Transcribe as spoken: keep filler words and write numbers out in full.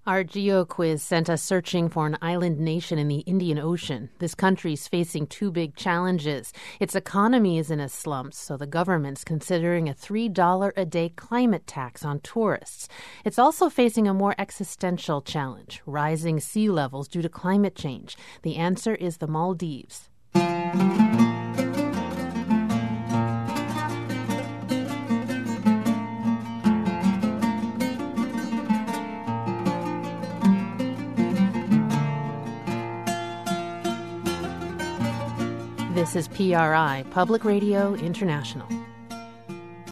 Our Geo Quiz sent us searching for an island nation in the Indian Ocean. This country's facing two big challenges. Its economy is in a slump, so the government's considering a three dollars a day climate tax on tourists. It's also facing a more existential challenge, rising sea levels due to climate change. The answer is the Maldives. This is P R I, Public Radio International.